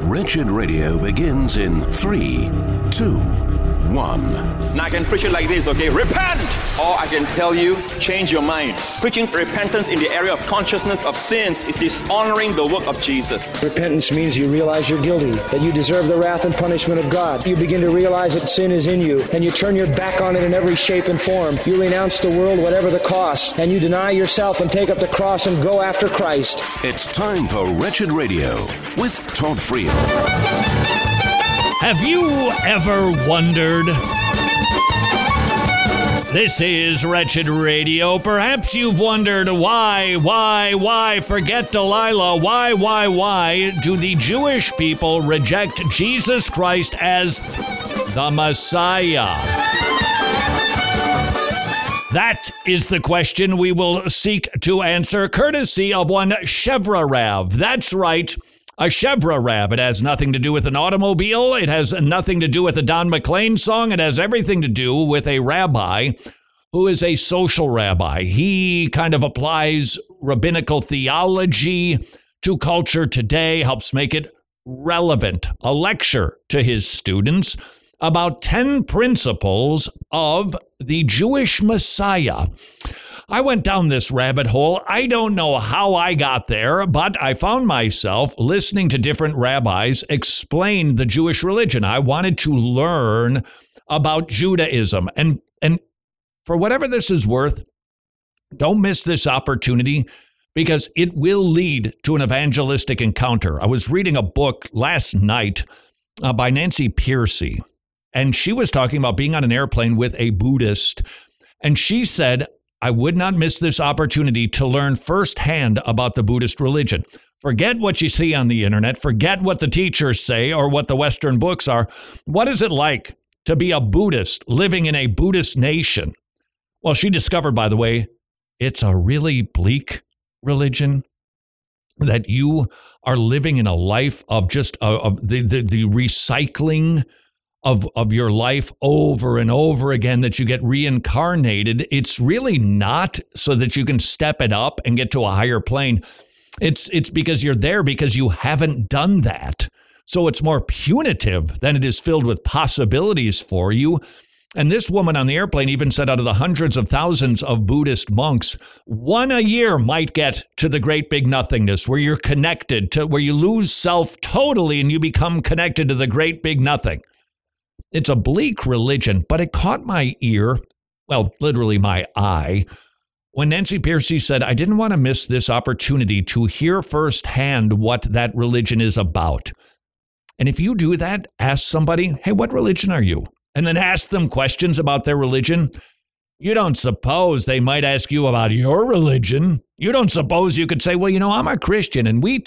Wretched Radio begins in 3, 2, 1. Now I can preach it like this, okay? Repent! Or I can tell you, change your mind. Preaching repentance in the area of consciousness of sins is dishonoring the work of Jesus. Repentance means you realize you're guilty, that you deserve the wrath and punishment of God. You begin to realize that sin is in you, and you turn your back on it in every shape and form. You renounce the world, whatever the cost, and you deny yourself and take up the cross and go after Christ. It's time for Wretched Radio with Todd Friel. Have you ever wondered? This is Wretched Radio. Perhaps you've wondered why, forget Delilah, why do the Jewish people reject Jesus Christ as the Messiah? That is the question we will seek to answer, courtesy of one Chevra Rav. That's right. A Chevra Rav. It has nothing to do with an automobile. It has nothing to do with a Don McLean song. It has everything to do with a rabbi who is a social rabbi. He kind of applies rabbinical theology to culture today, helps make it relevant. A lecture to his students about 10 principles of the Jewish Messiah. I went down this rabbit hole. I don't know how I got there, but I found myself listening to different rabbis explain the Jewish religion. I wanted to learn about Judaism. And for whatever this is worth, don't miss this opportunity because it will lead to an evangelistic encounter. I was reading a book last night by Nancy Pearcey, and she was talking about being on an airplane with a Buddhist, and she said, I would not miss this opportunity to learn firsthand about the Buddhist religion. Forget what you see on the internet. Forget what the teachers say or what the Western books are. What is it like to be a Buddhist living in a Buddhist nation? Well, she discovered, by the way, it's a really bleak religion, that you are living in a life of just the recycling of your life over and over again, that you get reincarnated. It's really not so that you can step it up and get to a higher plane. It's because you're there because you haven't done that. So it's more punitive than it is filled with possibilities for you. And this woman on the airplane even said out of the hundreds of thousands of Buddhist monks, one a year might get to the great big nothingness where you're connected to, where you lose self totally and you become connected to the great big nothing. It's a bleak religion, but it caught my ear, well, literally my eye, when Nancy Pearcey said, I didn't want to miss this opportunity to hear firsthand what that religion is about. And if you do that, ask somebody, hey, what religion are you? And then ask them questions about their religion. You don't suppose they might ask you about your religion. You don't suppose you could say, well, I'm a Christian and we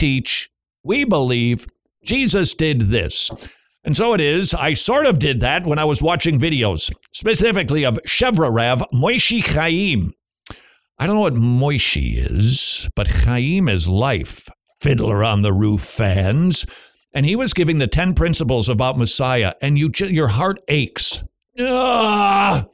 believe Jesus did this. And so it is, I sort of did that when I was watching videos, specifically of Chevra Rav Moishi Chaim. I don't know what Moishi is, but Chaim is life. Fiddler on the Roof fans. And he was giving the 10 principles about Messiah, and your heart aches. You're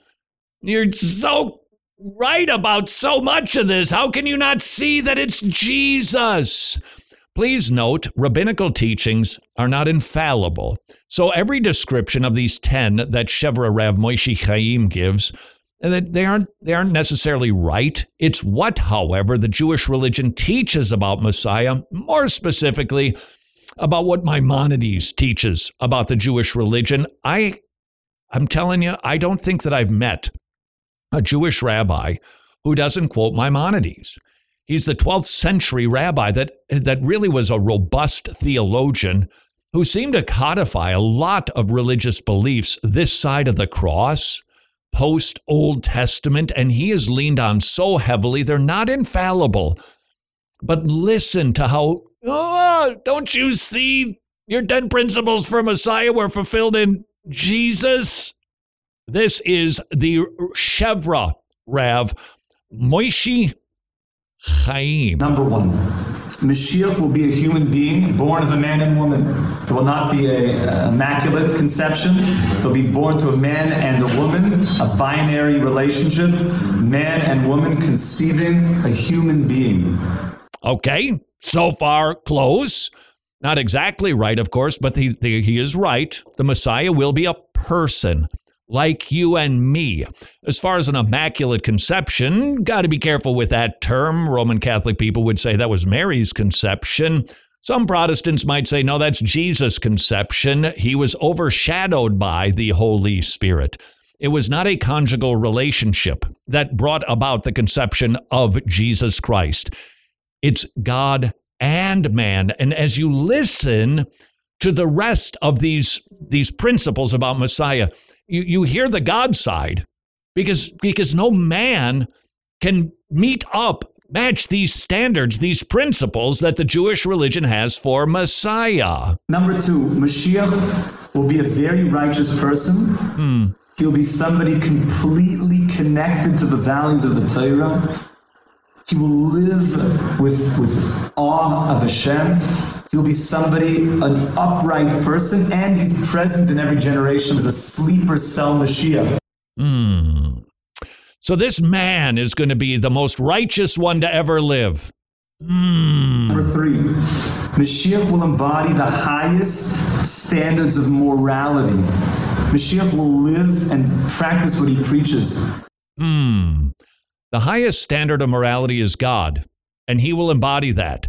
so right about so much of this. How can you not see that it's Jesus? Please note, rabbinical teachings are not infallible. So every description of these 10 that Chevra Rav Moishi Chaim gives, that they aren't necessarily right. It's what, however, the Jewish religion teaches about Messiah, more specifically about what Maimonides teaches about the Jewish religion. I'm telling you, I don't think that I've met a Jewish rabbi who doesn't quote Maimonides. He's the 12th century rabbi that really was a robust theologian who seemed to codify a lot of religious beliefs this side of the cross, post-Old Testament, and he is leaned on so heavily, they're not infallible. But listen to how, don't you see your 10 principles for Messiah were fulfilled in Jesus? This is the Chevra Rav Moishi Chaim. Number 1, Mashiach will be a human being born of a man and woman. It will not be an immaculate conception. He'll be born to a man and a woman, a binary relationship, man and woman conceiving a human being. Okay, so far close. Not exactly right, of course, but he is right. The Messiah will be a person like you and me. As far as an immaculate conception, got to be careful with that term. Roman Catholic people would say that was Mary's conception. Some Protestants might say, no, that's Jesus' conception. He was overshadowed by the Holy Spirit. It was not a conjugal relationship that brought about the conception of Jesus Christ. It's God and man. And as you listen to the rest of these principles about Messiah, you hear the God side, because no man can match these standards, these principles that the Jewish religion has for Messiah. Number 2, Mashiach will be a very righteous person. He'll be somebody completely connected to the values of the Torah. He will live with awe of Hashem. He'll be somebody, an upright person, and he's present in every generation as a sleeper cell Mashiach. So this man is going to be the most righteous one to ever live. Number 3, Mashiach will embody the highest standards of morality. Mashiach will live and practice what he preaches. The highest standard of morality is God, and he will embody that.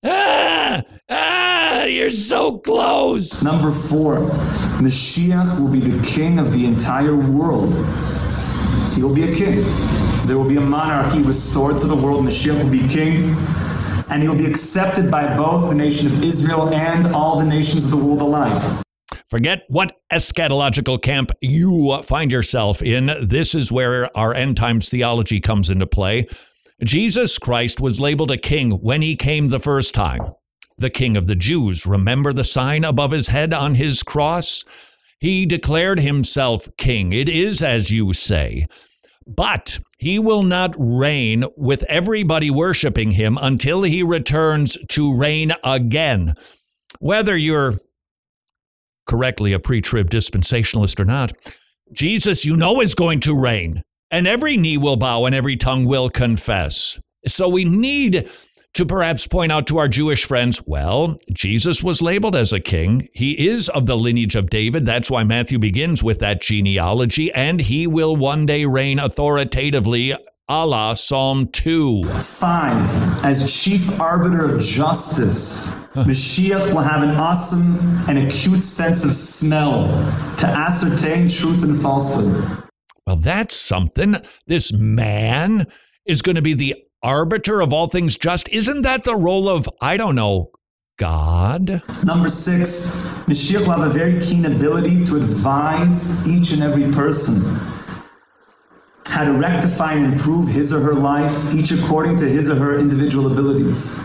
You're so close. Number 4, Mashiach will be the king of the entire world. He will be a king. There will be a monarchy restored to the world. Mashiach will be king, and he will be accepted by both the nation of Israel and all the nations of the world alike. Forget what eschatological camp you find yourself in. This is where our end times theology comes into play. Jesus Christ was labeled a king when he came the first time. The King of the Jews. Remember the sign above his head on his cross? He declared himself king. It is as you say. But he will not reign with everybody worshiping him until he returns to reign again. Whether you're correctly a pre-trib dispensationalist or not, Jesus, is going to reign, and every knee will bow and every tongue will confess. So we need to perhaps point out to our Jewish friends, well, Jesus was labeled as a king. He is of the lineage of David. That's why Matthew begins with that genealogy, and he will one day reign authoritatively, a la Psalm 2. 5, as chief arbiter of justice, Mashiach will have an awesome and acute sense of smell to ascertain truth and falsehood. Well, that's something. This man is going to be the arbiter of all things just. Isn't that the role of, God? Number 6, Mashiach will have a very keen ability to advise each and every person how to rectify and improve his or her life, each according to his or her individual abilities.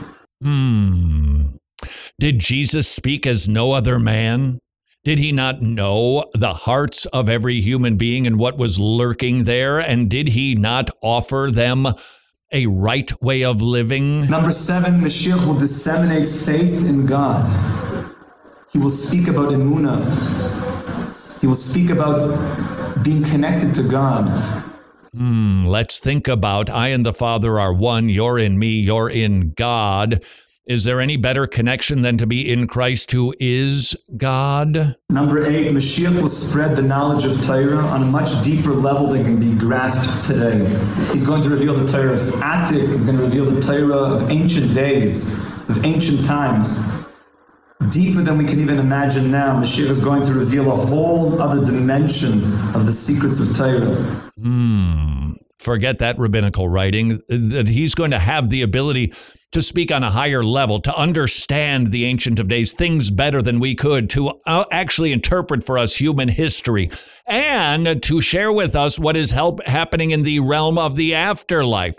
Did Jesus speak as no other man? Did he not know the hearts of every human being and what was lurking there? And did he not offer them a right way of living? Number 7, Mashiach will disseminate faith in God. He will speak about emunah. He will speak about being connected to God. Let's think about I and the Father are one. You're in me, you're in God. Is there any better connection than to be in Christ who is God? Number 8, Mashiach will spread the knowledge of Torah on a much deeper level than can be grasped today. He's going to reveal the Torah of Attic. He's going to reveal the Torah of ancient days, of ancient times. Deeper than we can even imagine now. Mashiach is going to reveal a whole other dimension of the secrets of Torah. Forget that rabbinical writing, that he's going to have the ability to speak on a higher level, to understand the Ancient of Days, things better than we could, to actually interpret for us human history, and to share with us what is happening in the realm of the afterlife.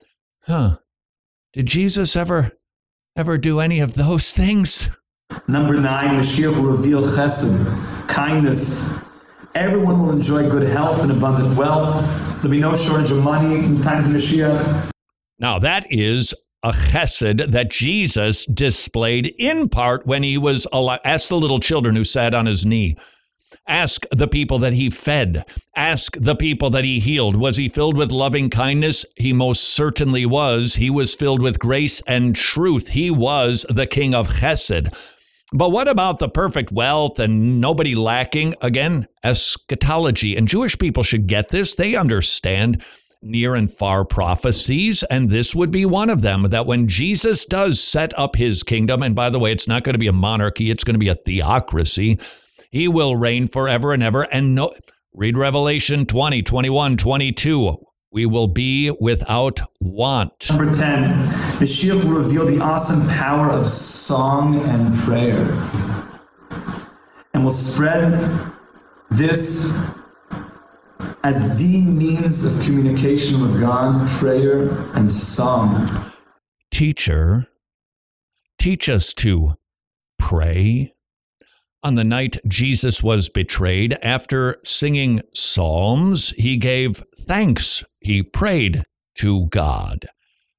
Did Jesus ever do any of those things? Number 9, Mashiach will reveal chesed, kindness. Everyone will enjoy good health and abundant wealth. There'll be no shortage of money in times of Mashiach. Now that is a chesed that Jesus displayed in part when he was alive. Ask the little children who sat on his knee. Ask the people that he fed. Ask the people that he healed. Was he filled with loving kindness? He most certainly was. He was filled with grace and truth. He was the king of chesed. But what about the perfect wealth and nobody lacking? Again, eschatology. And Jewish people should get this. They understand near and far prophecies, and this would be one of them, that when Jesus does set up his kingdom, and by the way, it's not going to be a monarchy, it's going to be a theocracy, he will reign forever and ever. And read Revelation 20, 21, 22. We will be without want. Number 10, Mashiach will reveal the awesome power of song and prayer, and will spread this as the means of communication with God, prayer and song. Teacher, teach us to pray. On the night Jesus was betrayed, after singing psalms, he gave thanks. He prayed to God.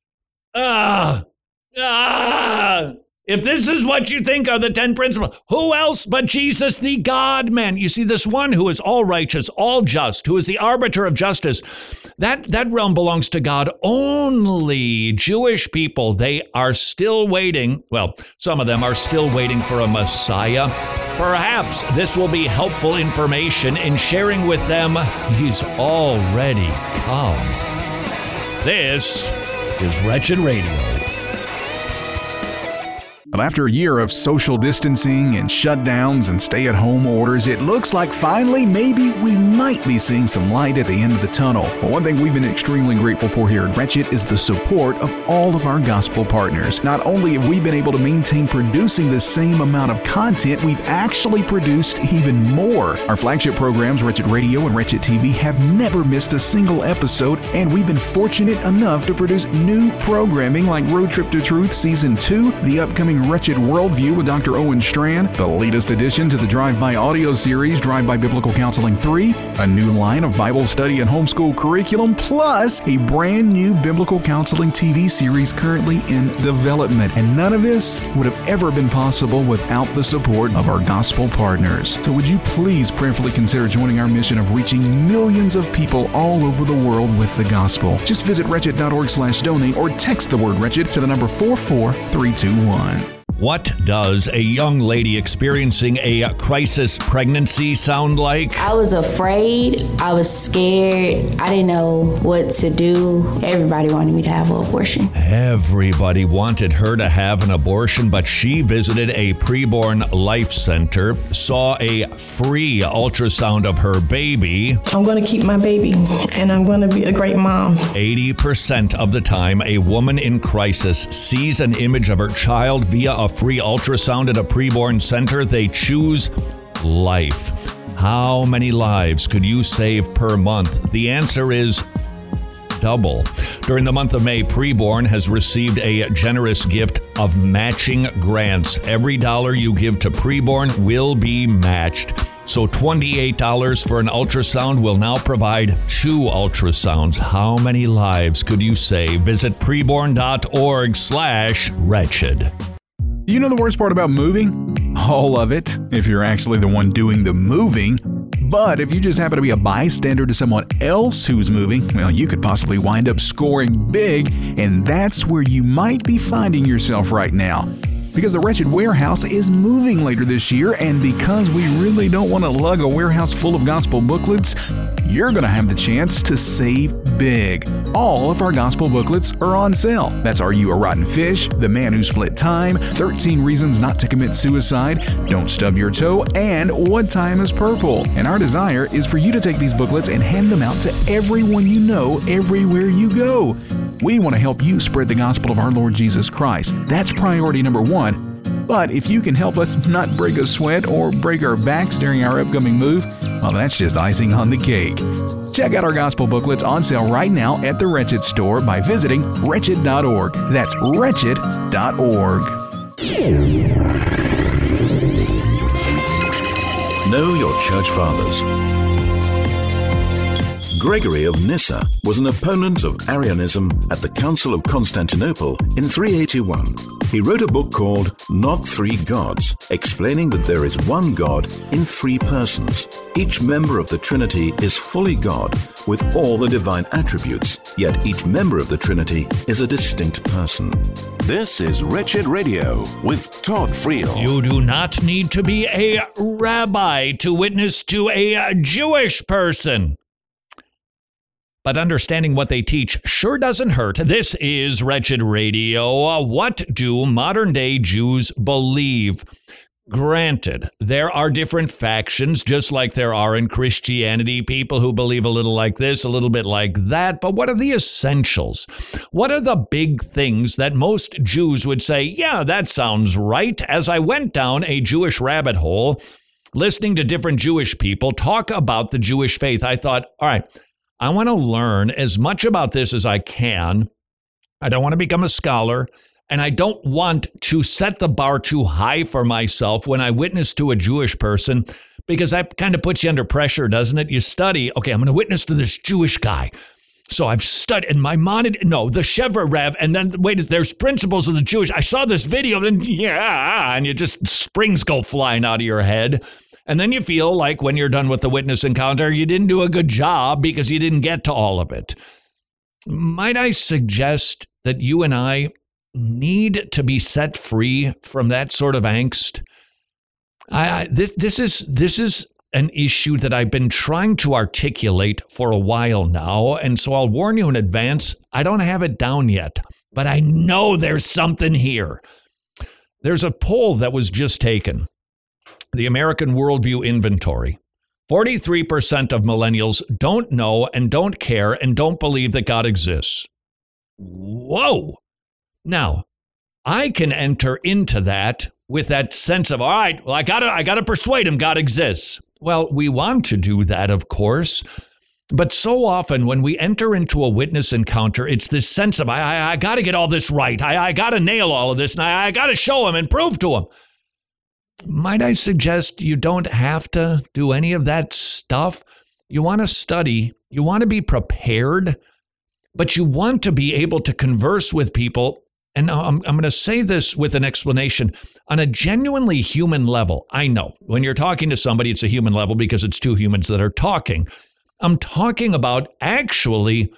If this is what you think are the 10 principles, who else but Jesus, the God-man? You see, this one who is all righteous, all just, who is the arbiter of justice, that realm belongs to God only. Jewish people, they are still waiting. Well, some of them are still waiting for a Messiah. Perhaps this will be helpful information in sharing with them he's already come. This is Wretched Radio. Well, after a year of social distancing and shutdowns and stay-at-home orders, it looks like finally maybe we might be seeing some light at the end of the tunnel. Well, one thing we've been extremely grateful for here at Wretched is the support of all of our gospel partners. Not only have we been able to maintain producing the same amount of content, we've actually produced even more. Our flagship programs, Wretched Radio and Wretched TV, have never missed a single episode, and we've been fortunate enough to produce new programming like Road Trip to Truth Season 2, the upcoming Wretched Worldview with Dr. Owen Strand, the latest addition to the Drive-By audio series, Drive-By Biblical Counseling 3, a new line of Bible study and homeschool curriculum, plus a brand new Biblical Counseling TV series currently in development. And none of this would have ever been possible without the support of our gospel partners. So would you please prayerfully consider joining our mission of reaching millions of people all over the world with the gospel? Just visit wretched.org/donate or text the word wretched to the number 44321. What does a young lady experiencing a crisis pregnancy sound like? I was afraid. I was scared. I didn't know what to do. Everybody wanted me to have an abortion. Everybody wanted her to have an abortion, but she visited a preborn life center, saw a free ultrasound of her baby. I'm going to keep my baby, and I'm going to be a great mom. 80% of the time, a woman in crisis sees an image of her child via a free ultrasound at a preborn center. They choose life. How many lives could you save per month? The answer is double. During the month of May, Preborn has received a generous gift of matching grants. Every dollar you give to Preborn will be matched. So $28 for an ultrasound will now provide 2 ultrasounds. How many lives could you save? Visit preborn.org/wretched. You know the worst part about moving? All of it, if you're actually the one doing the moving. But if you just happen to be a bystander to someone else who's moving, well, you could possibly wind up scoring big, and that's where you might be finding yourself right now. Because the Wretched Warehouse is moving later this year, and because we really don't want to lug a warehouse full of gospel booklets, you're going to have the chance to save big. All of our gospel booklets are on sale. That's Are You a Rotten Fish?, The Man Who Split Time, 13 Reasons Not to Commit Suicide, Don't Stub Your Toe, and What Time is Purple. And our desire is for you to take these booklets and hand them out to everyone you know everywhere you go. We want to help you spread the gospel of our Lord Jesus Christ. That's priority number 1. But if you can help us not break a sweat or break our backs during our upcoming move, well, that's just icing on the cake. Check out our gospel booklets on sale right now at the Wretched store by visiting wretched.org. That's wretched.org. Know your church fathers. Gregory of Nyssa was an opponent of Arianism at the Council of Constantinople in 381. He wrote a book called Not Three Gods, explaining that there is one God in 3 persons. Each member of the Trinity is fully God, with all the divine attributes, yet each member of the Trinity is a distinct person. This is Wretched Radio with Todd Friel. You do not need to be a rabbi to witness to a Jewish person. But understanding what they teach sure doesn't hurt. This is Wretched Radio. What do modern-day Jews believe? Granted, there are different factions, just like there are in Christianity, people who believe a little like this, a little bit like that. But what are the essentials? What are the big things that most Jews would say, yeah, that sounds right? As I went down a Jewish rabbit hole, listening to different Jewish people talk about the Jewish faith, I thought, all right, I want to learn as much about this as I can. I don't want to become a scholar. And I don't want to set the bar too high for myself when I witness to a Jewish person, because that kind of puts you under pressure, doesn't it? You study, okay, I'm going to witness to this Jewish guy. So I've studied, and the Shevra Rev, and then, wait, there's principles of the Jewish. I saw this video, and you just, springs go flying out of your head. And then you feel like when you're done with the witness encounter, you didn't do a good job because you didn't get to all of it. Might I suggest that you and I need to be set free from that sort of angst? This is an issue that I've been trying to articulate for a while now, and so I'll warn you in advance, I don't have it down yet, but I know there's something here. There's a poll that was just taken, the American Worldview Inventory. 43% of millennials don't know and don't care and don't believe that God exists. Whoa! Now, I can enter into that with that sense of, all right, well, I gotta persuade him God exists. Well, we want to do that, of course, but so often when we enter into a witness encounter, it's this sense of, I gotta get all this right. I gotta nail all of this, and I gotta show him and prove to him. Might I suggest you don't have to do any of that stuff? You want to study, you want to be prepared, but you want to be able to converse with people. And I'm going to say this with an explanation. On a genuinely human level, I know when you're talking to somebody, it's a human level because it's two humans that are talking. I'm talking about actually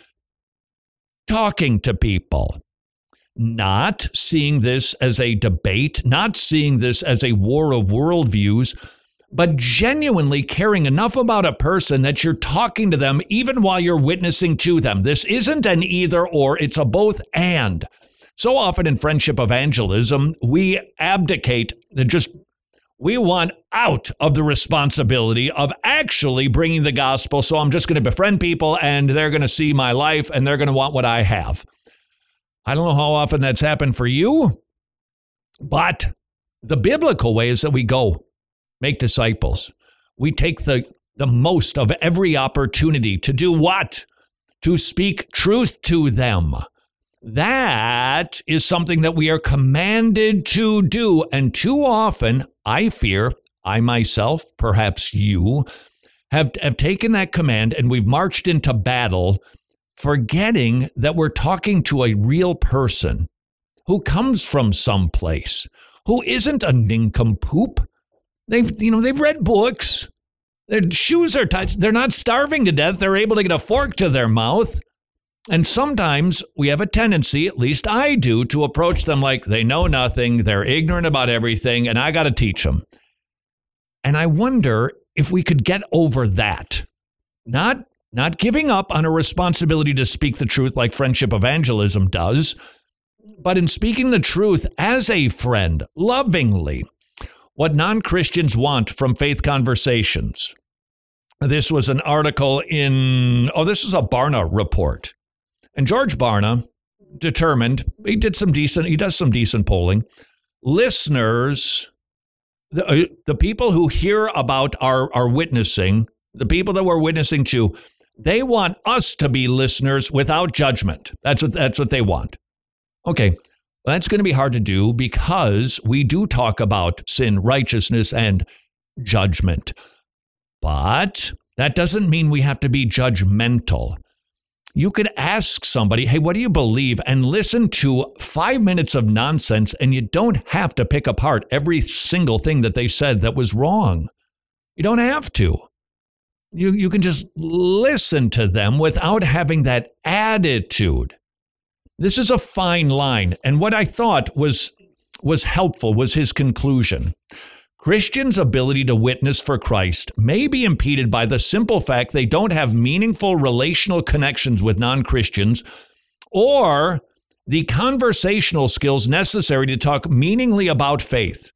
talking to people, not seeing this as a debate, not seeing this as a war of worldviews, but genuinely caring enough about a person that you're talking to them even while you're witnessing to them. This isn't an either or, it's a both and. So often in friendship evangelism, we abdicate, we want out of the responsibility of actually bringing the gospel. So I'm just going to befriend people and they're going to see my life and they're going to want what I have. I don't know how often that's happened for you, but the biblical way is that we go make disciples. We take the most of every opportunity to do what? To speak truth to them. That is something that we are commanded to do. And too often, I fear, I myself, perhaps you, have taken that command and we've marched into battle, forgetting that we're talking to a real person who comes from someplace, who isn't a nincompoop. They've read books. Their shoes are tight. They're not starving to death. They're able to get a fork to their mouth. And sometimes we have a tendency, at least I do, to approach them like they know nothing, they're ignorant about everything, and I got to teach them. And I wonder if we could get over that. Not giving up on a responsibility to speak the truth like friendship evangelism does, but in speaking the truth as a friend, lovingly, what non-Christians want from Faith Conversations. This was an article this is a Barna report. And George Barna determined, he does some decent polling. Listeners, the people who hear about our witnessing, the people that we're witnessing to, they want us to be listeners without judgment. That's what they want. Okay, well, that's going to be hard to do because we do talk about sin, righteousness, and judgment. But that doesn't mean we have to be judgmental. You could ask somebody, hey, what do you believe? And listen to 5 minutes of nonsense, and you don't have to pick apart every single thing that they said that was wrong. You don't have to. You can just listen to them without having that attitude. This is a fine line. And what I thought was helpful was his conclusion. Christians' ability to witness for Christ may be impeded by the simple fact they don't have meaningful relational connections with non-Christians or the conversational skills necessary to talk meaningfully about faith.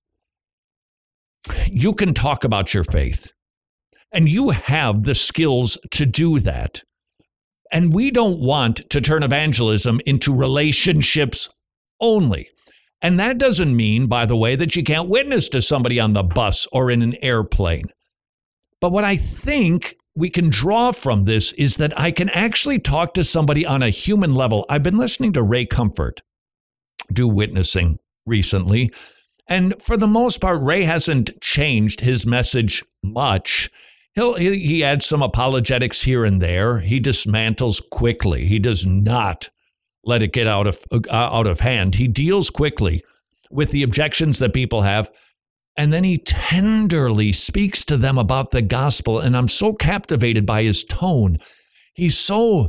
You can talk about your faith, and you have the skills to do that. And we don't want to turn evangelism into relationships only. And that doesn't mean, by the way, that you can't witness to somebody on the bus or in an airplane. But what I think we can draw from this is that I can actually talk to somebody on a human level. I've been listening to Ray Comfort do witnessing recently. And for the most part, Ray hasn't changed his message much. He adds some apologetics here and there. He dismantles quickly. He does not let it get out of hand. He deals quickly with the objections that people have, and then he tenderly speaks to them about the gospel, and I'm so captivated by his tone. He's so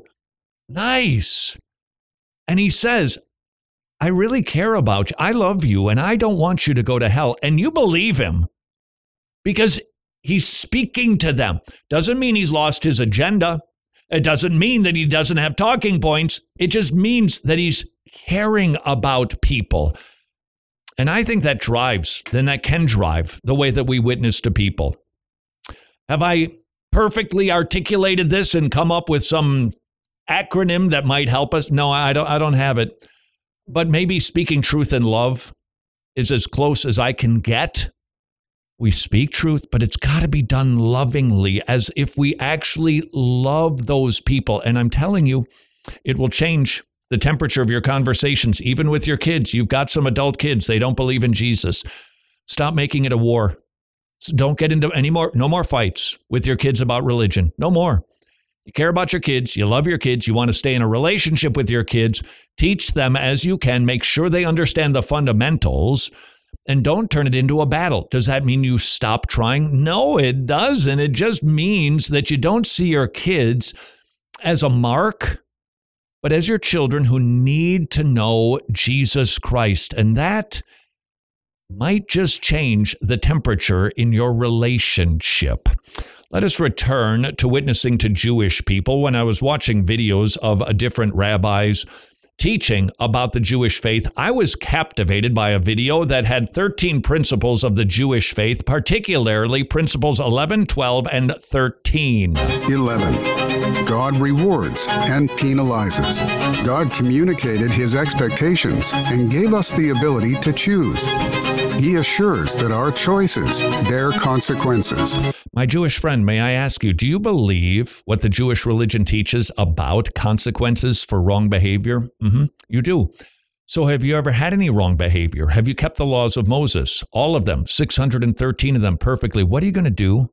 nice. And he says, I really care about you. I love you, and I don't want you to go to hell. And you believe him because he's speaking to them. Doesn't mean he's lost his agenda. It doesn't mean that he doesn't have talking points. It just means that he's caring about people. And I think that can drive the way that we witness to people. Have I perfectly articulated this and come up with some acronym that might help us? No, I don't have it. But maybe speaking truth in love is as close as I can get. We speak truth, but it's got to be done lovingly, as if we actually love those people. And I'm telling you, it will change the temperature of your conversations, even with your kids. You've got some adult kids. They don't believe in Jesus. Stop making it a war. Don't get into no more fights with your kids about religion. No more. You care about your kids. You love your kids. You want to stay in a relationship with your kids. Teach them as you can. Make sure they understand the fundamentals. And don't turn it into a battle. Does that mean you stop trying? No, it doesn't. It just means that you don't see your kids as a mark, but as your children who need to know Jesus Christ. And that might just change the temperature in your relationship. Let us return to witnessing to Jewish people. When I was watching videos of different rabbis teaching about the Jewish faith, I was captivated by a video that had 13 principles of the Jewish faith, particularly principles 11, 12, and 13. 11. God rewards and penalizes. God communicated his expectations and gave us the ability to choose. He assures that our choices bear consequences. My Jewish friend, may I ask you, do you believe what the Jewish religion teaches about consequences for wrong behavior? You do. So have you ever had any wrong behavior? Have you kept the laws of Moses? All of them, 613 of them perfectly. What are you going to do?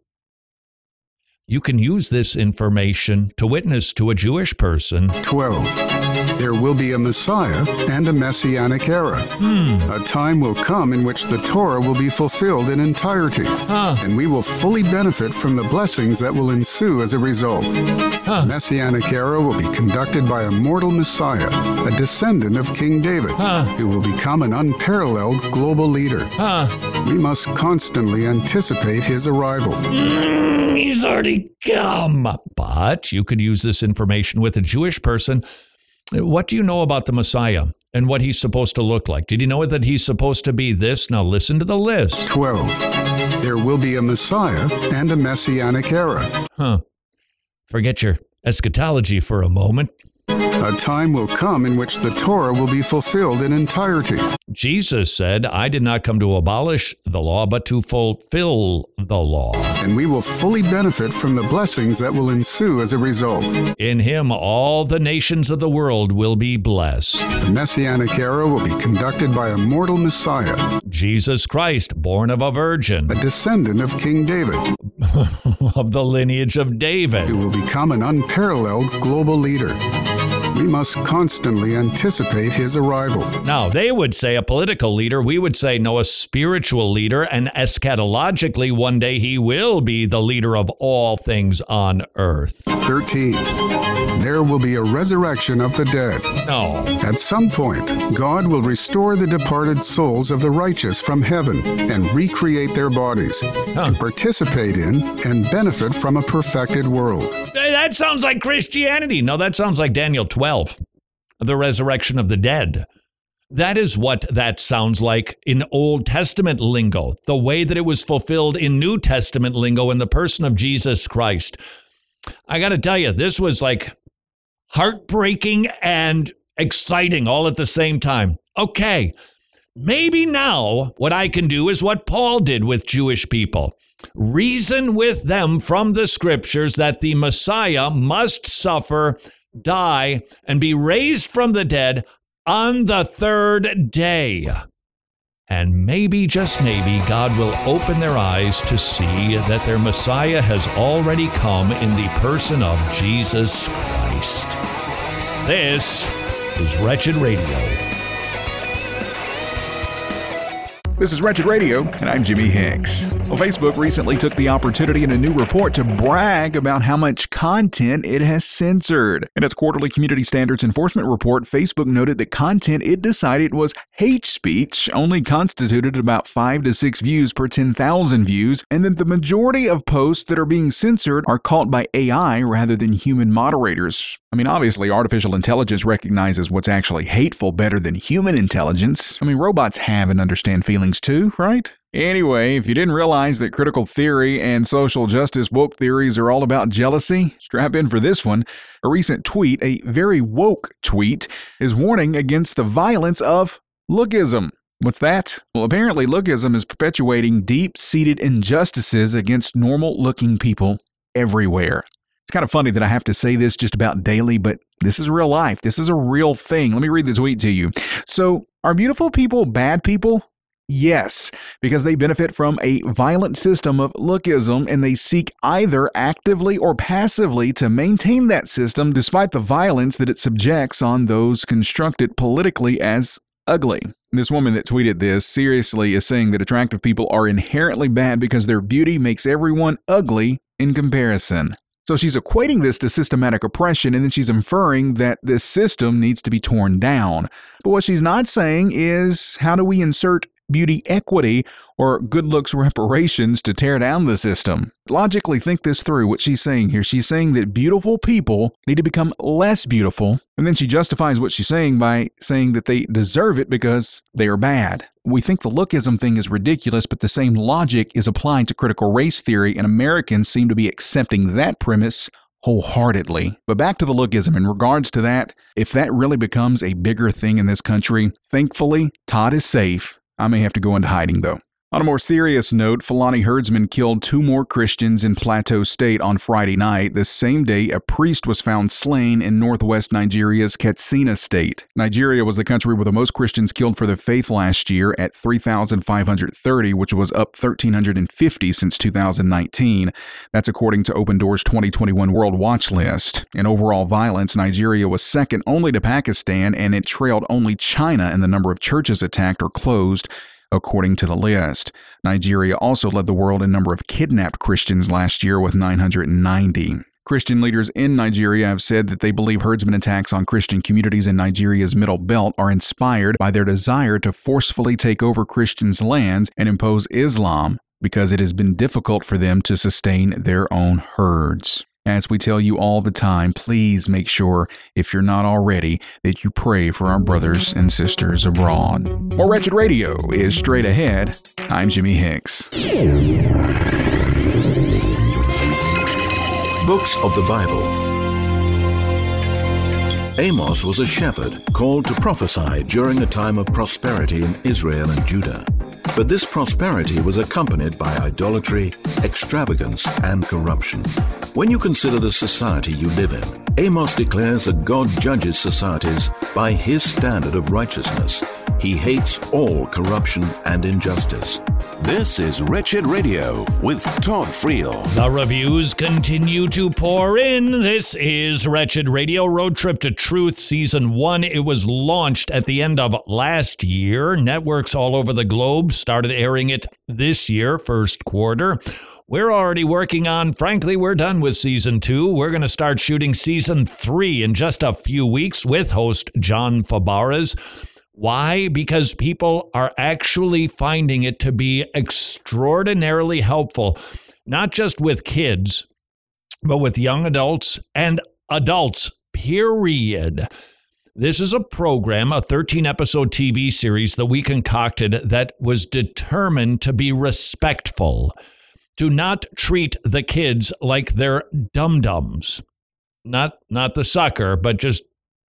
You can use this information to witness to a Jewish person. 12. There will be a Messiah and a Messianic era. A time will come in which the Torah will be fulfilled in entirety, and we will fully benefit from the blessings that will ensue as a result. The Messianic era will be conducted by a mortal Messiah, a descendant of King David, who will become an unparalleled global leader. We must constantly anticipate his arrival. He's already come. But you could use this information with a Jewish person. What do you know about the Messiah and what he's supposed to look like? Did you know that he's supposed to be this? Now listen to the list. 12. There will be a Messiah and a Messianic era. Forget your eschatology for a moment. A time will come in which the Torah will be fulfilled in entirety. Jesus said, I did not come to abolish the law, but to fulfill the law. And we will fully benefit from the blessings that will ensue as a result. In him, all the nations of the world will be blessed. The Messianic era will be conducted by a mortal Messiah, Jesus Christ, born of a virgin, a descendant of King David, of the lineage of David, who will become an unparalleled global leader. We must constantly anticipate his arrival. Now, they would say a political leader. We would say, no, a spiritual leader. And eschatologically, one day he will be the leader of all things on earth. 13. There will be a resurrection of the dead. No. At some point, God will restore the departed souls of the righteous from heaven and recreate their bodies to participate in and benefit from a perfected world. Hey, that sounds like Christianity. No, that sounds like Daniel 12, the resurrection of the dead. That is what that sounds like in Old Testament lingo, the way that it was fulfilled in New Testament lingo in the person of Jesus Christ. I got to tell you, this was like heartbreaking and exciting all at the same time. Okay, maybe now what I can do is what Paul did with Jewish people. Reason with them from the scriptures that the Messiah must suffer, die, and be raised from the dead on the third day. And maybe, just maybe, God will open their eyes to see that their Messiah has already come in the person of Jesus Christ. This is Wretched Radio. This is Wretched Radio, and I'm Jimmy Hicks. Well, Facebook recently took the opportunity in a new report to brag about how much content it has censored. In its quarterly community standards enforcement report, Facebook noted that content it decided was hate speech only constituted about 5 to 6 views per 10,000 views, and that the majority of posts that are being censored are caught by AI rather than human moderators. I mean, obviously, artificial intelligence recognizes what's actually hateful better than human intelligence. I mean, robots have and understand feelings too, right? Anyway, if you didn't realize that critical theory and social justice woke theories are all about jealousy, strap in for this one. A recent tweet, a very woke tweet, is warning against the violence of lookism. What's that? Well, apparently lookism is perpetuating deep-seated injustices against normal-looking people everywhere. It's kind of funny that I have to say this just about daily, but this is real life. This is a real thing. Let me read the tweet to you. So, are beautiful people bad people? Yes, because they benefit from a violent system of lookism, and they seek either actively or passively to maintain that system despite the violence that it subjects on those constructed politically as ugly. This woman that tweeted this seriously is saying that attractive people are inherently bad because their beauty makes everyone ugly in comparison. So she's equating this to systematic oppression, and then she's inferring that this system needs to be torn down. But what she's not saying is, how do we insert beauty equity or good looks reparations to tear down the system? Logically think this through, what she's saying here. She's saying that beautiful people need to become less beautiful, and then she justifies what she's saying by saying that they deserve it because they are bad. We think the lookism thing is ridiculous, but the same logic is applied to critical race theory, and Americans seem to be accepting that premise wholeheartedly. But back to the lookism. In regards to that, if that really becomes a bigger thing in this country, thankfully, Todd is safe. I may have to go into hiding, though. On a more serious note, Fulani herdsmen killed 2 more Christians in Plateau State on Friday night. The same day, a priest was found slain in northwest Nigeria's Katsina State. Nigeria was the country with the most Christians killed for their faith last year at 3,530, which was up 1,350 since 2019. That's according to Open Doors' 2021 World Watch List. In overall violence, Nigeria was second only to Pakistan, and it trailed only China in the number of churches attacked or closed, according to the list. Nigeria also led the world in number of kidnapped Christians last year with 990. Christian leaders in Nigeria have said that they believe herdsmen attacks on Christian communities in Nigeria's Middle Belt are inspired by their desire to forcefully take over Christians' lands and impose Islam because it has been difficult for them to sustain their own herds. As we tell you all the time, please make sure, if you're not already, that you pray for our brothers and sisters abroad. More Wretched Radio is straight ahead. I'm Jimmy Hicks. Books of the Bible. Amos was a shepherd called to prophesy during a time of prosperity in Israel and Judah. But this prosperity was accompanied by idolatry, extravagance, and corruption. When you consider the society you live in, Amos declares that God judges societies by his standard of righteousness. He hates all corruption and injustice. This is Wretched Radio with Todd Friel. The reviews continue to pour in. This is Wretched Radio, Road Trip to Truth, Season 1. It was launched at the end of last year. Networks all over the globe started airing it this year, first quarter. We're already working on, frankly, we're done with Season 2. We're going to start shooting Season 3 in just a few weeks with host John Fabares. Why? Because people are actually finding it to be extraordinarily helpful, not just with kids, but with young adults and adults, period. This is a program, a 13-episode TV series that we concocted that was determined to be respectful, to not treat the kids like they're dum-dums. Not the sucker, but just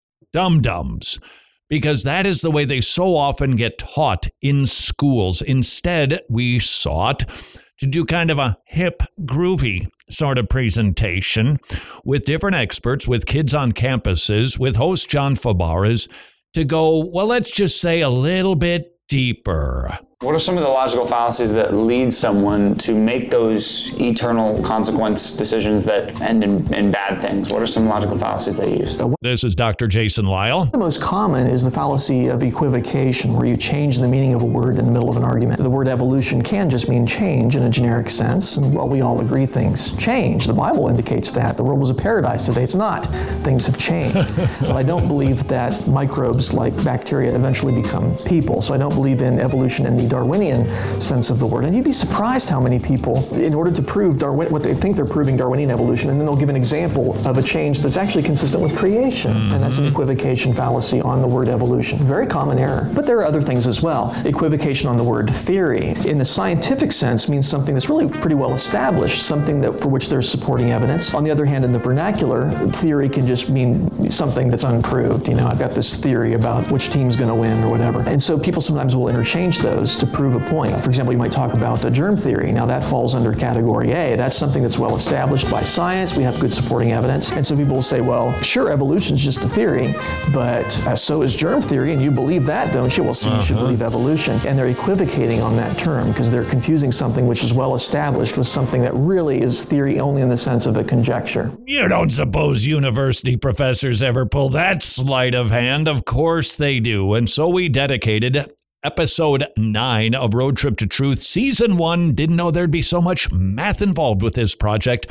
dum-dums. Because that is the way they so often get taught in schools. Instead, we sought to do kind of a hip, groovy sort of presentation with different experts, with kids on campuses, with host John Fabares, to go, well, let's just say a little bit deeper. What are some of the logical fallacies that lead someone to make those eternal consequence decisions that end in bad things? What are some logical fallacies they use? This is Dr. Jason Lisle. The most common is the fallacy of equivocation, where you change the meaning of a word in the middle of an argument. The word evolution can just mean change in a generic sense, and well, we all agree things change. The Bible indicates that. The world was a paradise. Today it's not. Things have changed. But I don't believe that microbes like bacteria eventually become people. So I don't believe in evolution in the Darwinian sense of the word. And you'd be surprised how many people, in order to prove what they think they're proving Darwinian evolution, and then they'll give an example of a change that's actually consistent with creation. Mm-hmm. And that's an equivocation fallacy on the word evolution. Very common error. But there are other things as well. Equivocation on the word theory, in the scientific sense, means something that's really pretty well established, something that for which there's supporting evidence. On the other hand, in the vernacular, theory can just mean something that's unproved. You know, I've got this theory about which team's going to win or whatever. And so people sometimes will interchange those to prove a point. For example, you might talk about the germ theory. Now that falls under category A. That's something that's well established by science. We have good supporting evidence. And so people will say, well, sure, evolution is just a theory, but so is germ theory, and you believe that, don't you? Well, so you should believe evolution. And they're equivocating on that term because they're confusing something which is well established with something that really is theory only in the sense of a conjecture. You don't suppose university professors ever pull that sleight of hand? Of course they do. And so we dedicated Episode 9 of Road Trip to Truth, Season 1, didn't know there'd be so much math involved with this project,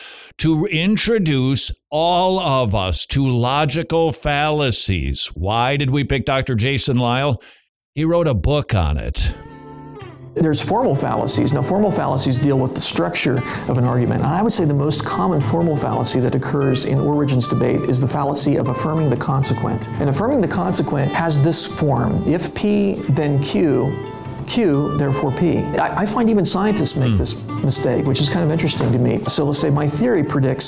to introduce all of us to logical fallacies. Why did we pick Dr. Jason Lisle? He wrote a book on it. There's formal fallacies. Now, formal fallacies deal with the structure of an argument. And I would say the most common formal fallacy that occurs in Origen's debate is the fallacy of affirming the consequent. And affirming the consequent has this form: if P, then Q, Q, therefore P. I find even scientists make this mistake, which is kind of interesting to me. So let's say my theory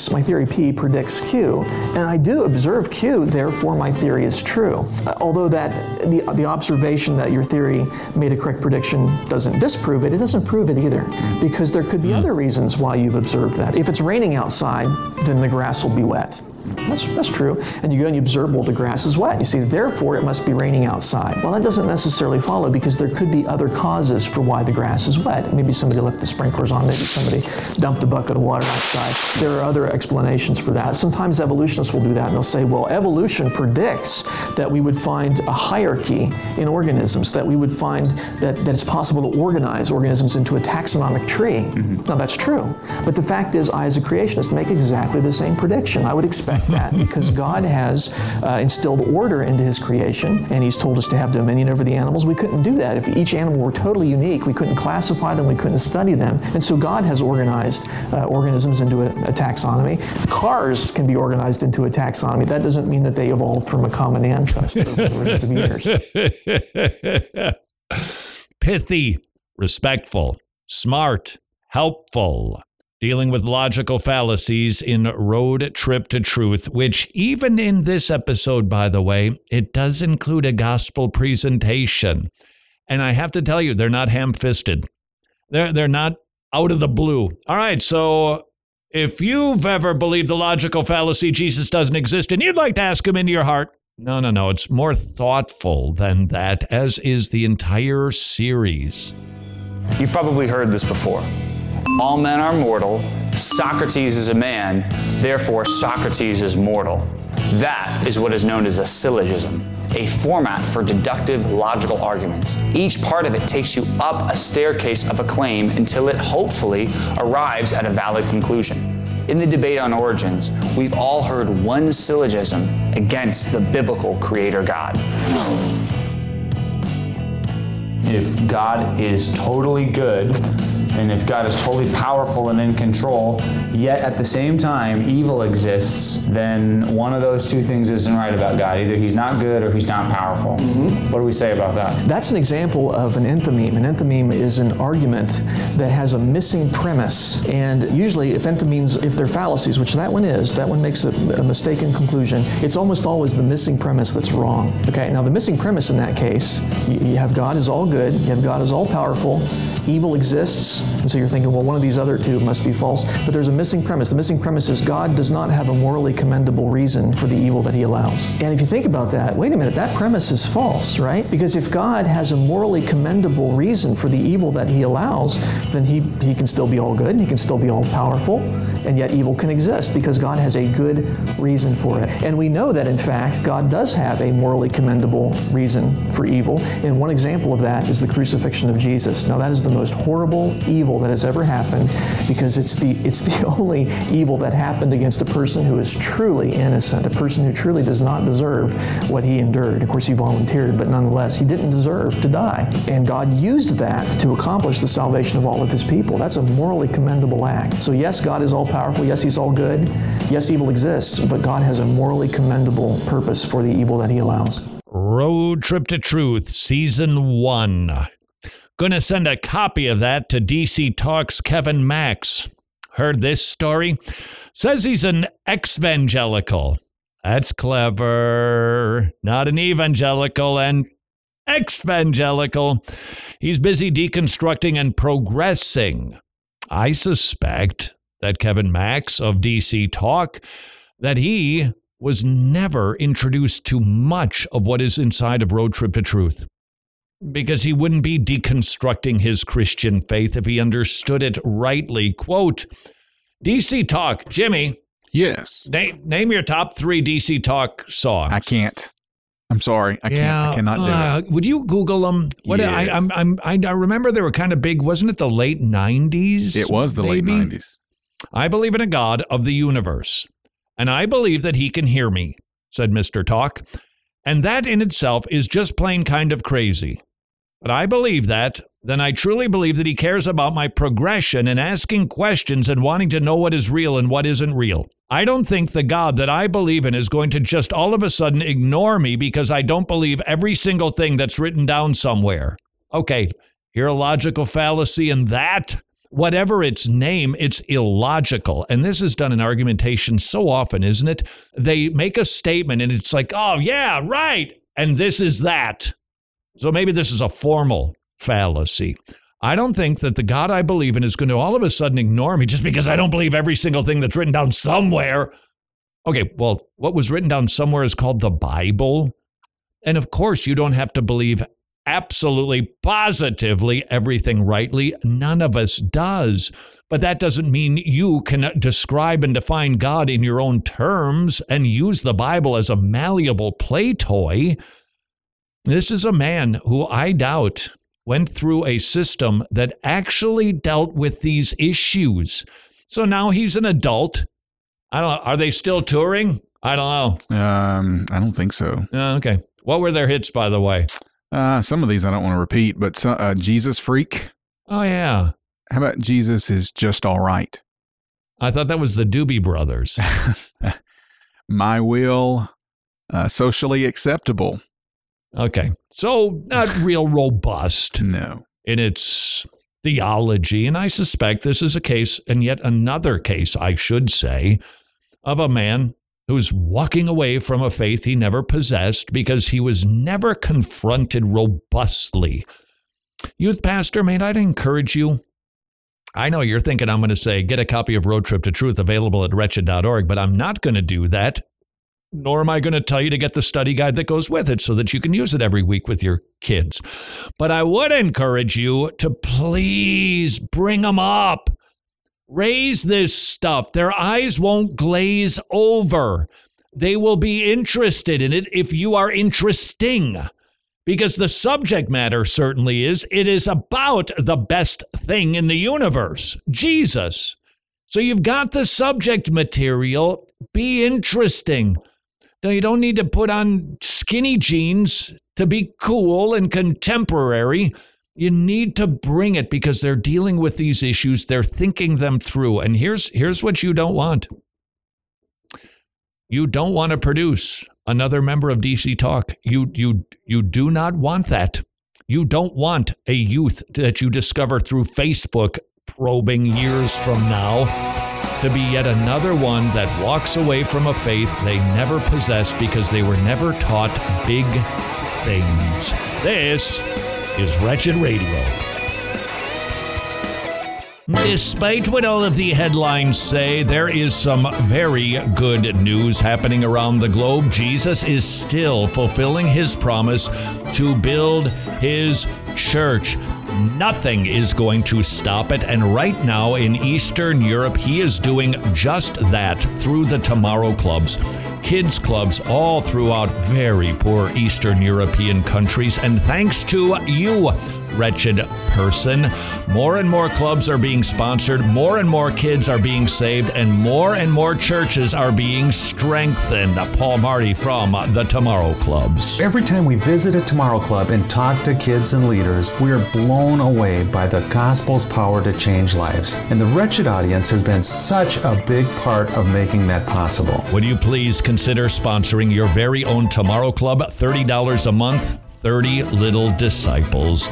P predicts Q, and I do observe Q, therefore my theory is true. Although that the observation that your theory made a correct prediction doesn't disprove it, it doesn't prove it either, because there could be other reasons why you've observed that. If it's raining outside, then the grass will be wet. That's true. And you go and you observe, well, the grass is wet. You see, therefore, it must be raining outside. Well, that doesn't necessarily follow, because there could be other causes for why the grass is wet. Maybe somebody left the sprinklers on. Maybe somebody dumped a bucket of water outside. There are other explanations for that. Sometimes evolutionists will do that, and they'll say, well, evolution predicts that we would find a hierarchy in organisms, that we would find that it's possible to organize organisms into a taxonomic tree. Now, that's true. But the fact is, I, as a creationist, make exactly the same prediction. I would expect that because God has instilled order into his creation, and he's told us to have dominion over the animals. We couldn't do that. If each animal were totally unique, we couldn't classify them, we couldn't study them. And so God has organized organisms into a taxonomy. Cars can be organized into a taxonomy. That doesn't mean that they evolved from a common ancestor over millions of years. Pithy, respectful, smart, helpful. Dealing with logical fallacies in Road Trip to Truth, which even in this episode, by the way, it does include a gospel presentation. And I have to tell you, they're not ham-fisted. They're not out of the blue. All right, so if you've ever believed the logical fallacy Jesus doesn't exist and you'd like to ask him into your heart, No. It's more thoughtful than that, as is the entire series. You've probably heard this before. All men are mortal. Socrates is a man. Therefore, Socrates is mortal. That is what is known as a syllogism, a format for deductive logical arguments. Each part of it takes you up a staircase of a claim until it hopefully arrives at a valid conclusion. In the debate on origins, we've all heard one syllogism against the biblical creator God. If God is totally good, and if God is totally powerful and in control, yet at the same time evil exists, then one of those two things isn't right about God. Either he's not good or he's not powerful. What do we say about that? That's an example of an enthymeme. An enthymeme is an argument that has a missing premise. And usually if enthymemes, if they're fallacies, which that one makes a mistaken conclusion, it's almost always the missing premise that's wrong. Okay, now the missing premise in that case, you have God is all good, you have God is all powerful, evil exists, and so you're thinking, well, one of these other two must be false. But there's a missing premise. The missing premise is God does not have a morally commendable reason for the evil that he allows. And if you think about that, wait a minute, that premise is false, right? Because if God has a morally commendable reason for the evil that he allows, then he can still be all good, and he can still be all powerful, and yet evil can exist because God has a good reason for it. And we know that, in fact, God does have a morally commendable reason for evil. And one example of that is the crucifixion of Jesus. Now, that is the most horrible evil that has ever happened, because it's the only evil that happened against a person who is truly innocent, a person who truly does not deserve what he endured. Of course, he volunteered, but nonetheless, he didn't deserve to die. And God used that to accomplish the salvation of all of his people. That's a morally commendable act. So yes, God is all powerful. Yes, he's all good. Yes, evil exists, but God has a morally commendable purpose for the evil that he allows. Road Trip to Truth, Season 1. Gonna send a copy of that to DC Talk's Kevin Max. Heard this story? Says he's an ex-evangelical. That's clever. Not an evangelical, and ex-evangelical. He's busy deconstructing and progressing. I suspect that Kevin Max of DC Talk, that he was never introduced to much of what is inside of Road Trip to Truth, because he wouldn't be deconstructing his Christian faith if he understood it rightly. Quote, DC Talk, Jimmy. Yes. Name your top 3 DC Talk songs. I can't. I'm sorry. I can't. I cannot do it. Would you Google them? What? Yes. I remember they were kind of big. Wasn't it the late 90s? It was the late 90s. I believe in a God of the universe, and I believe that he can hear me, said Mr. Talk. And that in itself is just plain kind of crazy. But I believe that, then I truly believe that he cares about my progression and asking questions and wanting to know what is real and what isn't real. I don't think the God that I believe in is going to just all of a sudden ignore me because I don't believe every single thing that's written down somewhere. Okay, hear a logical fallacy in that? Whatever its name, it's illogical. And this is done in argumentation so often, isn't it? They make a statement and it's like, oh, yeah, right. And this is that. So maybe this is a formal fallacy. I don't think that the God I believe in is going to all of a sudden ignore me just because I don't believe every single thing that's written down somewhere. Okay, well, what was written down somewhere is called the Bible. And of course, you don't have to believe absolutely, positively everything rightly. None of us does. But that doesn't mean you can describe and define God in your own terms and use the Bible as a malleable play toy. This is a man who I doubt went through a system that actually dealt with these issues. So now he's an adult. I don't know. Are they still touring? I don't know. I don't think so. Okay. What were their hits, by the way? Some of these I don't want to repeat, but Jesus Freak. Oh, yeah. How about Jesus is Just All Right? I thought that was the Doobie Brothers. My Will, Socially Acceptable. Okay. So not real robust. No. In its theology. And I suspect this is a case, and yet another case, I should say, of a man who's walking away from a faith he never possessed because he was never confronted robustly. Youth pastor, may I encourage you? I know you're thinking I'm going to say, get a copy of Road Trip to Truth available at wretched.org, but I'm not going to do that. nor am I going to tell you to get the study guide that goes with it so that you can use it every week with your kids. But I would encourage you to please bring them up. Raise this stuff. Their eyes won't glaze over. They will be interested in it if you are interesting. Because the subject matter certainly is. It is about the best thing in the universe, Jesus. So you've got the subject material. Be interesting. Now, you don't need to put on skinny jeans to be cool and contemporary. You need to bring it because they're dealing with these issues. They're thinking them through. And here's what you don't want. You don't want to produce another member of DC Talk. You do not want that. You don't want a youth that you discover through Facebook probing years from now to be yet another one that walks away from a faith they never possessed because they were never taught big things. This is Wretched Radio. Despite what all of the headlines say, there is some very good news happening around the globe. Jesus is still fulfilling his promise to build his church. Nothing is going to stop it. And right now in Eastern Europe, he is doing just that through the Tomorrow Clubs. Kids clubs all throughout very poor Eastern European countries. And thanks to you, wretched person, more and more clubs are being sponsored, more and more kids are being saved, and more churches are being strengthened. Paul Marty from the Tomorrow Clubs. Every time we visit a Tomorrow Club and talk to kids and leaders, we are blown away by the gospel's power to change lives. And the Wretched audience has been such a big part of making that possible. Would you please consider sponsoring your very own Tomorrow Club? $30 a month. 30 Little Disciples.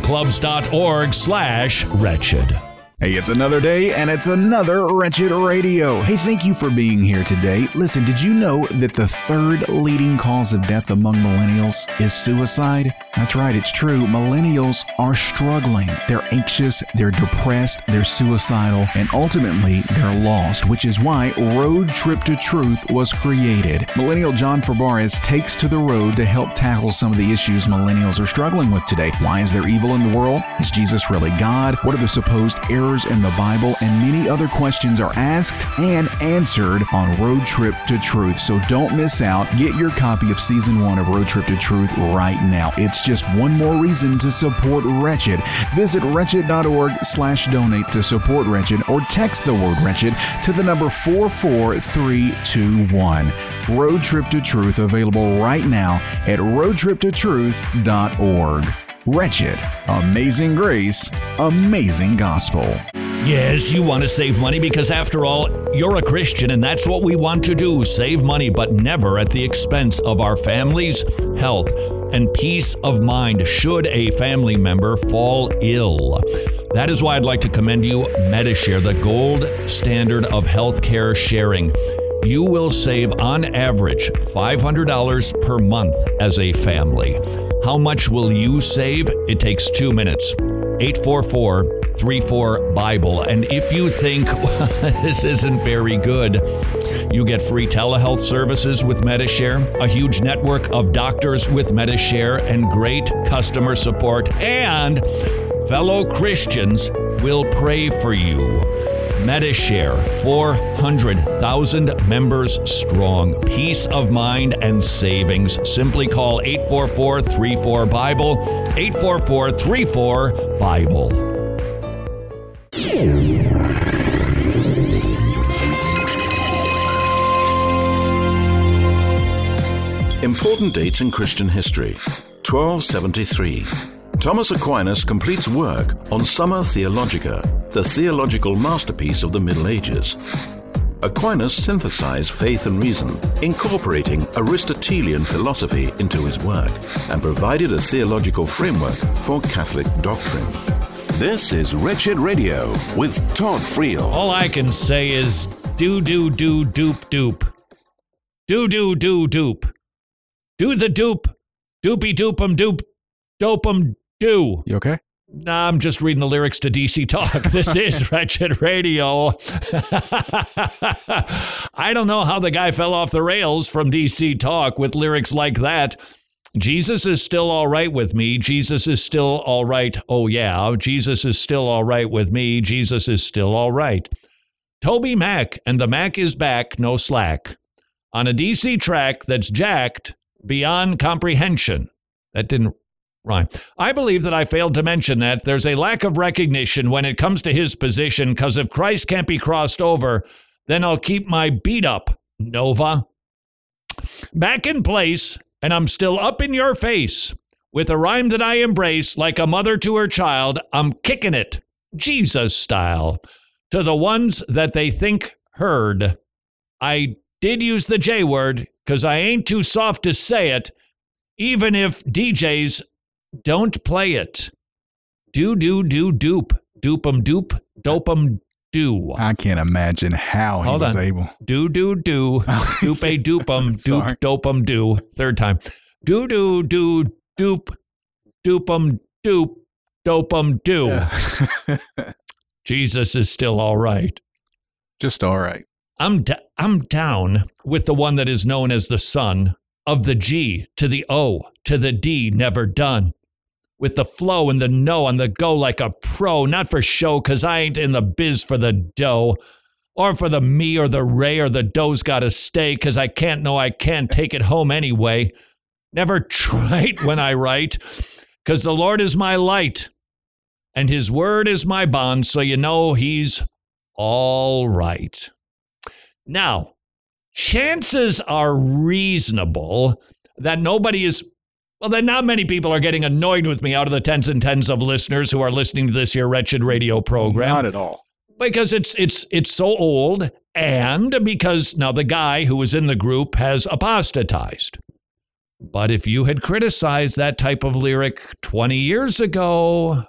TomorrowClubs.org/wretched. Hey, it's another day, and it's another Wretched Radio. Hey, thank you for being here today. Listen, did you know that the third leading cause of death among millennials is suicide? That's right, it's true. Millennials are struggling. They're anxious, they're depressed, they're suicidal, and ultimately, they're lost, which is why Road Trip to Truth was created. Millennial John Fabarez takes to the road to help tackle some of the issues millennials are struggling with today. Why is there evil in the world? Is Jesus really God? What are the supposed errors in the Bible? And many other questions are asked and answered on Road Trip to Truth. So don't miss out. Get your copy of Season 1 of Road Trip to Truth right now. It's just one more reason to support Wretched. Visit wretched.org/donate to support Wretched, or text the word Wretched to the number 44321. Road Trip to Truth available right now at roadtriptotruth.org. Wretched. Amazing grace. Amazing gospel. Yes, you want to save money because, after all, you're a Christian, and that's what we want to do. Save money, but never at the expense of our family's health and peace of mind should a family member fall ill. That is why I'd like to commend you Medi-Share, the gold standard of healthcare sharing. You will save, on average, $500 per month as a family. How much will you save? It takes 2 minutes. 844-34-BIBLE. And if you think, well, this isn't very good, you get free telehealth services with Medi-Share, a huge network of doctors with Medi-Share, and great customer support. And fellow Christians will pray for you. Medi-Share, 400,000 members strong. Peace of mind and savings. Simply call 844-34-BIBLE, 844-34-BIBLE. Important dates in Christian history. 1273. Thomas Aquinas completes work on Summa Theologica, the theological masterpiece of the Middle Ages. Aquinas synthesized faith and reason, incorporating Aristotelian philosophy into his work, and provided a theological framework for Catholic doctrine. This is Wretched Radio with Todd Friel. All I can say is do-do-do-doop-doop. Do-do-do-doop. Do the doop. Doopy-doop-em-doop. Dope-em-do. You okay? Nah, I'm just reading the lyrics to DC Talk. This is Wretched Radio. I don't know how the guy fell off the rails from DC Talk with lyrics like that. Jesus is still all right with me. Jesus is still all right. Oh, yeah. Jesus is still all right with me. Jesus is still all right. Toby Mac, and the Mac is back, no slack. On a DC track that's jacked beyond comprehension. That didn't rhyme. I believe that I failed to mention that there's a lack of recognition when it comes to his position, because if Christ can't be crossed over, then I'll keep my beat up, Nova. Back in place, and I'm still up in your face. With a rhyme that I embrace like a mother to her child, I'm kicking it, Jesus style. To the ones that they think heard. I did use the J word, because I ain't too soft to say it, even if DJs don't play it. Do, doop. Doop-em, doop. Dope-em, do. I can't imagine how he was able. Do. Doop-a, doop-em, doop, dope-em, do. Third time. Do, doop. Doop-em, doop. Dope-em, do. Yeah. Jesus is still all right. Just all right. I'm down with the one that is known as the son of the G to the O to the D, never done. With the flow and the no on the go like a pro, not for show, because I ain't in the biz for the dough, or for the me or the ray or the dough's got to stay, because I can't take it home anyway. Never trite when I write, because the Lord is my light, and his word is my bond, so you know he's all right. Now, chances are reasonable that that not many people are getting annoyed with me out of the tens and tens of listeners who are listening to this here Wretched Radio program. Not at all. Because it's so old, and because now the guy who was in the group has apostatized. But if you had criticized that type of lyric 20 years ago,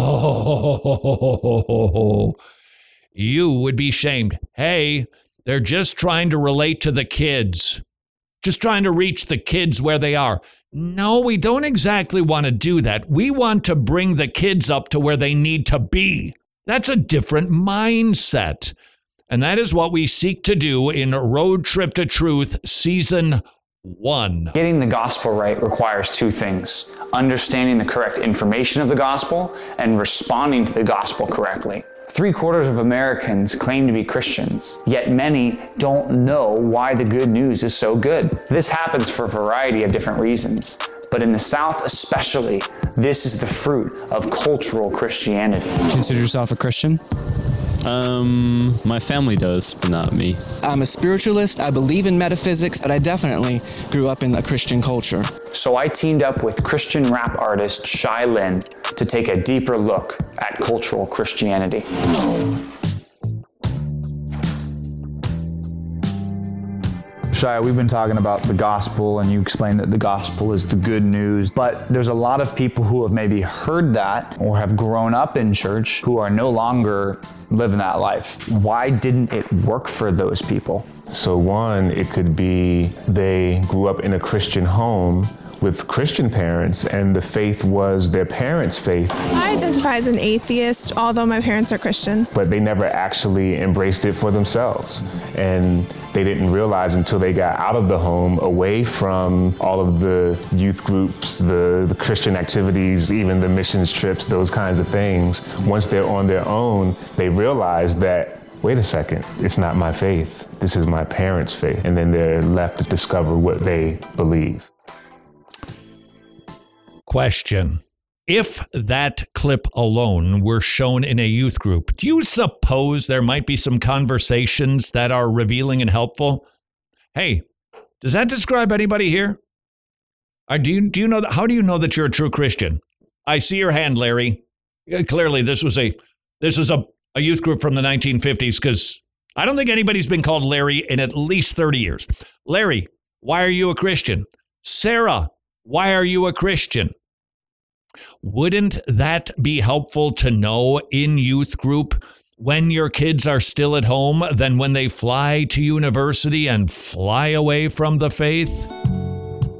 you would be shamed. Hey, they're just trying to relate to the kids. Just trying to reach the kids where they are. No, we don't exactly want to do that. We want to bring the kids up to where they need to be. That's a different mindset. And that is what we seek to do in Road Trip to Truth Season 1. Getting the gospel right requires two things: understanding the correct information of the gospel and responding to the gospel correctly. 3/4 of Americans claim to be Christians, yet many don't know why the good news is so good. This happens for a variety of different reasons, but in the South especially, this is the fruit of cultural Christianity. Consider yourself a Christian? My family does, but not me. I'm a spiritualist. I believe in metaphysics, but I definitely grew up in a Christian culture. So I teamed up with Christian rap artist Shai Linne to take a deeper look at cultural Christianity. Shai, we've been talking about the gospel, and you explained that the gospel is the good news, but there's a lot of people who have maybe heard that or have grown up in church who are no longer living that life. Why didn't it work for those people? So one, it could be they grew up in a Christian home with Christian parents, and the faith was their parents' faith. I identify as an atheist, although my parents are Christian. But they never actually embraced it for themselves. And they didn't realize until they got out of the home, away from all of the youth groups, the Christian activities, even the missions trips, those kinds of things. Once they're on their own, they realize that, wait a second, it's not my faith. This is my parents' faith. And then they're left to discover what they believe. Question. If that clip alone were shown in a youth group, do you suppose there might be some conversations that are revealing and helpful? Hey, does that describe anybody here? Or do you know that? How do you know that you're a true Christian? I see your hand, Larry. Clearly, this was a youth group from the 1950s, because I don't think anybody's been called Larry in at least 30 years. Larry, why are you a Christian? Sarah, why are you a Christian? Wouldn't that be helpful to know in youth group when your kids are still at home than when they fly to university and fly away from the faith?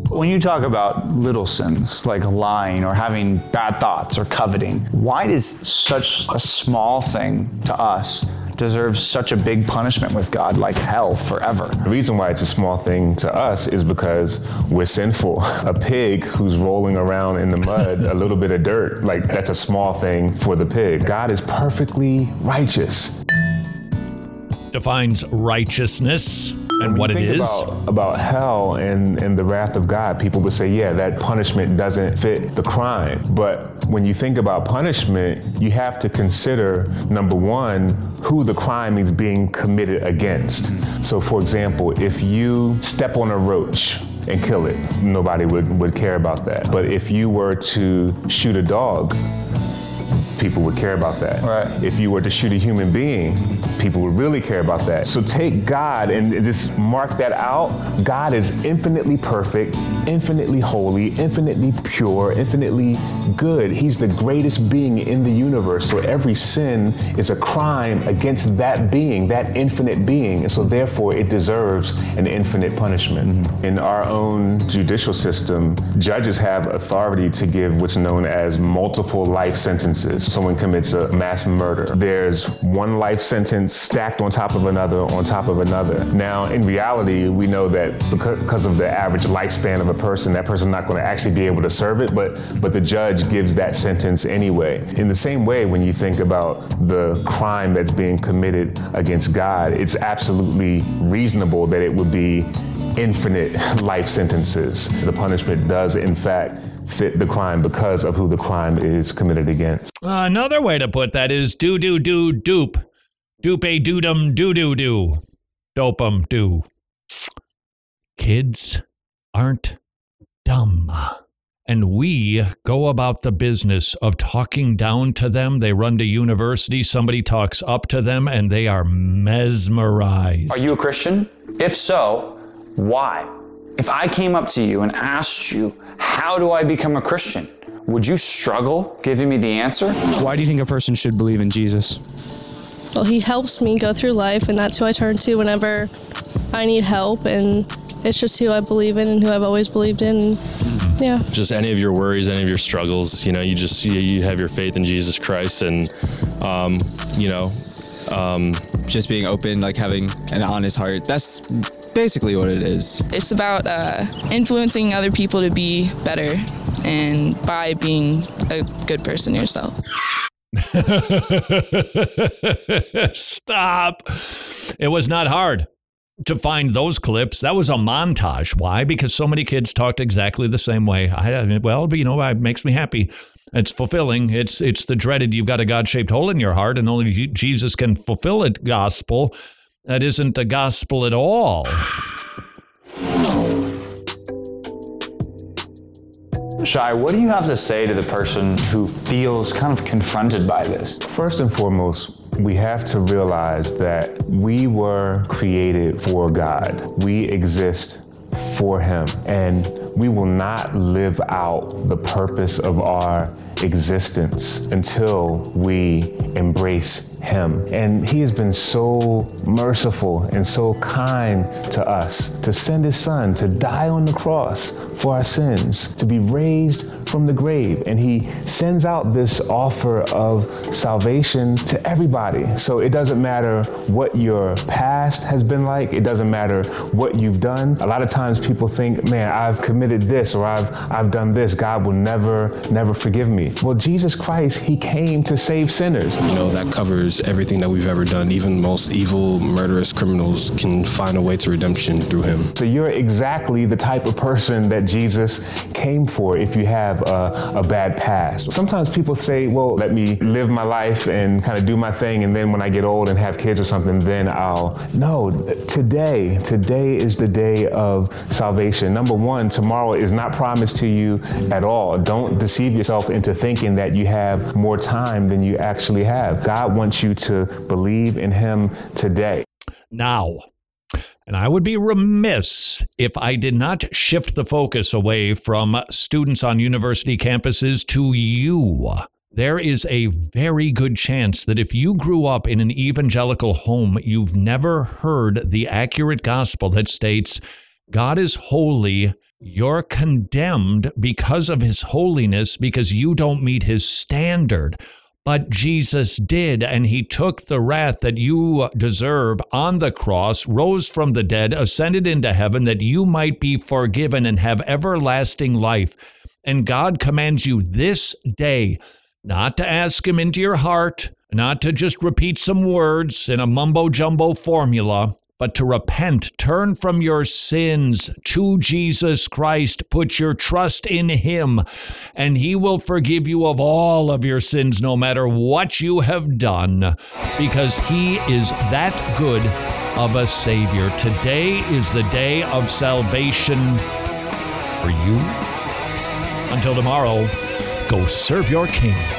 When you talk about little sins, like lying or having bad thoughts or coveting, why does such a small thing to us deserve such a big punishment with God, like hell forever? The reason why it's a small thing to us is because we're sinful. A pig who's rolling around in the mud, a little bit of dirt, like that's a small thing for the pig. God is perfectly righteous. Defines righteousness and what it is. About hell and the wrath of God, people would say, yeah, that punishment doesn't fit the crime. But when you think about punishment, you have to consider, number one, who the crime is being committed against. So for example, if you step on a roach and kill it, nobody would care about that. But if you were to shoot a dog, people would care about that. Right. If you were to shoot a human being, people would really care about that. So take God and just mark that out. God is infinitely perfect, infinitely holy, infinitely pure, infinitely good. He's the greatest being in the universe. So every sin is a crime against that being, that infinite being. And so therefore it deserves an infinite punishment. Mm-hmm. In our own judicial system, judges have authority to give what's known as multiple life sentences. Someone commits a mass murder. There's one life sentence stacked on top of another, on top of another. Now, in reality, we know that because of the average lifespan of a person, that person's not going to actually be able to serve it, but the judge gives that sentence anyway. In the same way, when you think about the crime that's being committed against God, it's absolutely reasonable that it would be infinite life sentences. The punishment does, in fact, fit the crime because of who the crime is committed against. Another way to put that is do-do-do-doop. Doop-a-doodum do-do-do. Dope-em-do. Kids aren't dumb. And we go about the business of talking down to them. They run to university, somebody talks up to them, and they are mesmerized. Are you a Christian? If so, why? If I came up to you and asked you, how do I become a Christian? Would you struggle giving me the answer? Why do you think a person should believe in Jesus? Well, he helps me go through life, and that's who I turn to whenever I need help, and it's just who I believe in and who I've always believed in. Yeah. Just any of your worries, any of your struggles, you have your faith in Jesus Christ, and just being open, like having an honest heart. That's basically what it is. It's about influencing other people to be better, and by being a good person yourself. Stop. It was not hard to find those clips. That was a montage. Why? Because so many kids talked exactly the same way. It makes me happy. It's fulfilling. It's the dreaded, you've got a God-shaped hole in your heart, and only Jesus can fulfill it gospel. That isn't the gospel at all. Shai, what do you have to say to the person who feels kind of confronted by this? First and foremost, we have to realize that we were created for God. We exist for Him, and we will not live out the purpose of our existence until we embrace Him. And He has been so merciful and so kind to us to send His Son to die on the cross for our sins, to be raised from the grave. And He sends out this offer of salvation to everybody. So it doesn't matter what your past has been like. It doesn't matter what you've done. A lot of times people think, man, I've committed this or I've done this. God will never forgive me. Well, Jesus Christ, He came to save sinners. That covers everything that we've ever done. Even the most evil, murderous criminals can find a way to redemption through Him. So you're exactly the type of person that Jesus came for if you have a bad past. Sometimes people say, well, let me live my life and kind of do my thing, and then when I get old and have kids or something, then No, today is the day of salvation. Number one, tomorrow is not promised to you at all. Don't deceive yourself into thinking that you have more time than you actually have. God wants you to believe in Him today. Now, and I would be remiss if I did not shift the focus away from students on university campuses to you. There is a very good chance that if you grew up in an evangelical home, you've never heard the accurate gospel that states God is holy, You're condemned because of his holiness, because you don't meet his standard. But Jesus did, and he took the wrath that you deserve on the cross, rose from the dead, ascended into heaven, that you might be forgiven and have everlasting life. And God commands you this day not to ask him into your heart, not to just repeat some words in a mumbo-jumbo formula, but to repent, turn from your sins to Jesus Christ, put your trust in him, and he will forgive you of all of your sins, no matter what you have done, because he is that good of a Savior. Today is the day of salvation for you. Until tomorrow, go serve your King.